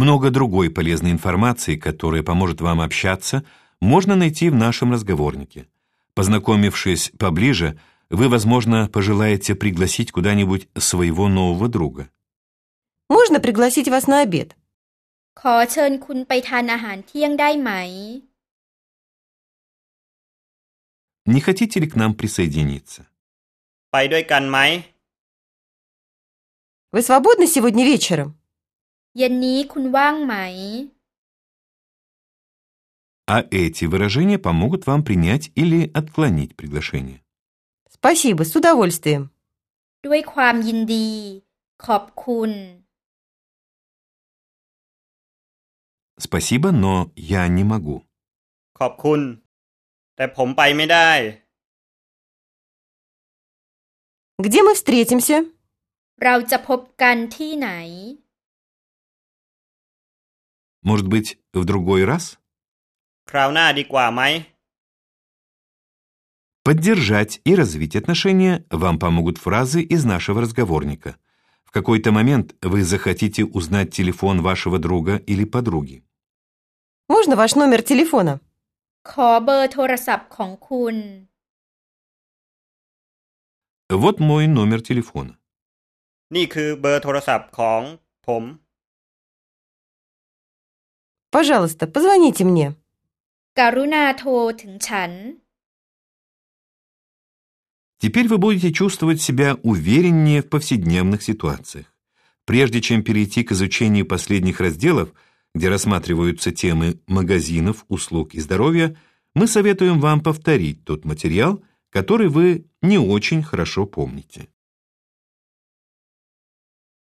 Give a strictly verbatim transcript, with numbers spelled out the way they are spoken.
Много другой полезной информации, которая поможет вам общаться, можно найти в нашем разговорнике. Познакомившись поближе, вы, возможно, пожелаете пригласить куда-нибудь своего нового друга. Можно пригласить вас на обед? ขอเชิญคุณไปทานอาหารเที่ยงได้ไหม Не хотите ли к нам присоединиться? ไปด้วยกันไหม Вы свободны сегодня вечером? เย็นนี้คุณว่างไหม А эти выражения помогут вам принять или отклонить приглашение. Спасибо, с удовольствием. ด้วยความยินดี ขอบคุณ Спасибо, но я не могу. ขอบคุณแต่ผมไปไม่ได้ Где мы встретимся? เราจะพบกันที่ไหน Может быть, в другой раз? คราวหน้าดีกว่าไหม Поддержать и развить отношения вам помогут фразы из нашего разговорника. В какой-то момент вы захотите узнать телефон вашего друга или подруги. Можно ваш номер телефона? ขอเบอร์โทรศัพท์ของคุณ Вот мой номер телефона. นี่คือเบอร์โทรศัพท์ของผม Пожалуйста, позвоните мне. กรุณาโทรถึงฉัน Теперь вы будете чувствовать себя увереннее в повседневных ситуациях. Прежде чем перейти к изучению последних разделов, где рассматриваются темы магазинов, услуг и здоровья, мы советуем вам повторить тот материал, который вы не очень хорошо помните.